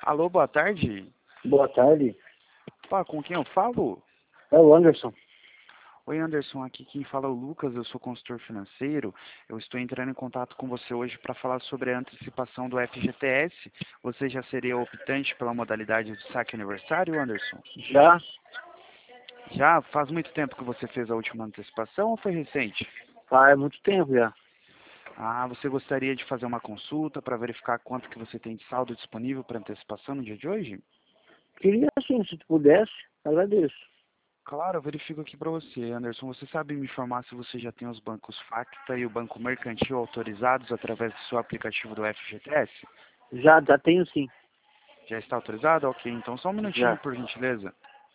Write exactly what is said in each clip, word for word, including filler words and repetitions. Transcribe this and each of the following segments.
Alô, boa tarde. Boa tarde. Pá, com quem eu falo? É o Anderson. Oi, Anderson, aqui quem fala é o Lucas, eu sou consultor financeiro. Eu estou entrando em contato com você hoje para falar sobre a antecipação do F G T S. Você já seria optante pela modalidade do saque aniversário, Anderson? Já? Já? Faz muito tempo que você fez a última antecipação ou foi recente? Faz muito tempo já. Ah, você gostaria de fazer uma consulta para verificar quanto que você tem de saldo disponível para antecipação no dia de hoje? Queria sim, se tu pudesse, agradeço. Claro, eu verifico aqui para você, Anderson. Você sabe me informar se você já tem os bancos Facta e o Banco Mercantil autorizados através do seu aplicativo do F G T S? Já, já tenho sim. Já está autorizado? Ok, então só um minutinho, Já. por gentileza.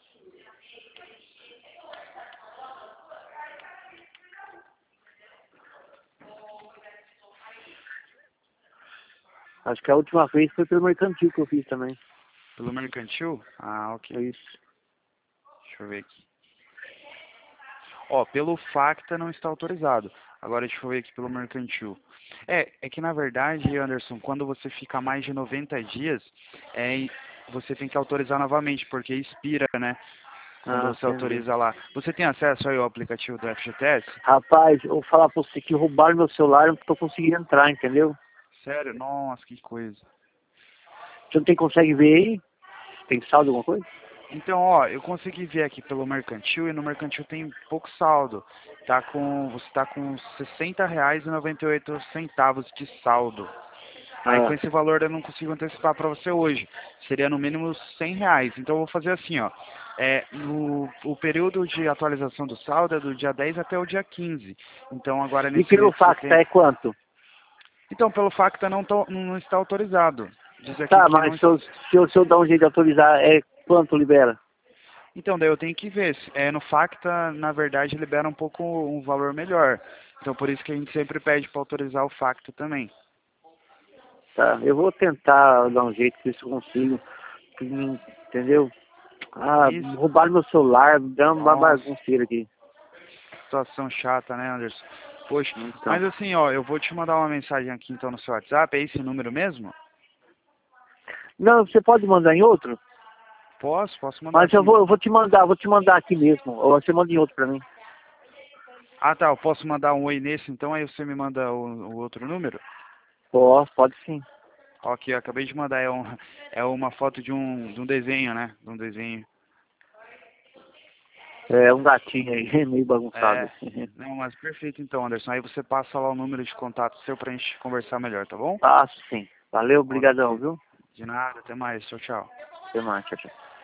Acho que a última vez foi pelo mercantil que eu fiz também. Pelo Mercantil? Ah, ok. É isso. Deixa eu ver aqui. Ó, pelo Facta não está autorizado. Agora deixa eu ver aqui pelo Mercantil. É, é que na verdade, Anderson, quando você fica mais de noventa dias, é, você tem que autorizar novamente, porque expira, né? Quando Ah, você entendi. autoriza lá. Você tem acesso aí ao aplicativo do F G T S? Rapaz, eu vou falar pra você que roubaram meu celular e não tô conseguindo entrar, entendeu? Sério? Nossa, que coisa. Você não tem, consegue ver aí? Tem saldo alguma coisa? Então, ó, eu consegui ver aqui pelo Mercantil e no Mercantil tem pouco saldo. Tá com, você tá com sessenta reais e noventa e oito centavos de saldo. Aí com Ah, esse valor eu não consigo antecipar para você hoje. Seria no mínimo cem reais. Então eu vou fazer assim, ó. É, no, o período de atualização do saldo é do dia dez até o dia quinze. Então agora e nesse pelo mês de Facta setembro. é quanto? Então pelo Facta não, tô- não está autorizado. Diz aqui Tá, que não. mas se eu, se eu, se eu dar um jeito de autorizar, é quanto libera? Então, daí eu tenho que ver. É, no Facta, na verdade, libera um pouco um valor melhor. Então, por isso que a gente sempre pede para autorizar o Facta também. Tá, eu vou tentar dar um jeito, ver se eu consigo. Entendeu? Ah, Isso. roubaram meu celular, deu uma Nossa, bagunceira aqui. situação chata, né, Anderson? Poxa, Então. mas assim, ó, eu vou te mandar uma mensagem aqui então no seu WhatsApp. É esse número mesmo? Não, você pode mandar em outro? Posso, posso mandar Mas eu sim. vou, eu vou te mandar, vou te mandar aqui mesmo. Ou você manda em outro pra mim. Ah, tá, eu posso mandar um oi nesse, então aí você me manda o, o outro número? Posso, pode sim. Ok, eu acabei de mandar, é, um, é uma foto de um, de um desenho, né? De um desenho. É um gatinho aí, meio bagunçado É, assim. não, mas perfeito então, Anderson. Aí você passa lá o número de contato seu pra gente conversar melhor, tá bom? Passo sim. Valeu, Ok. obrigadão, viu? De nada, até mais. Tchau, tchau. Até mais, tchau, tchau.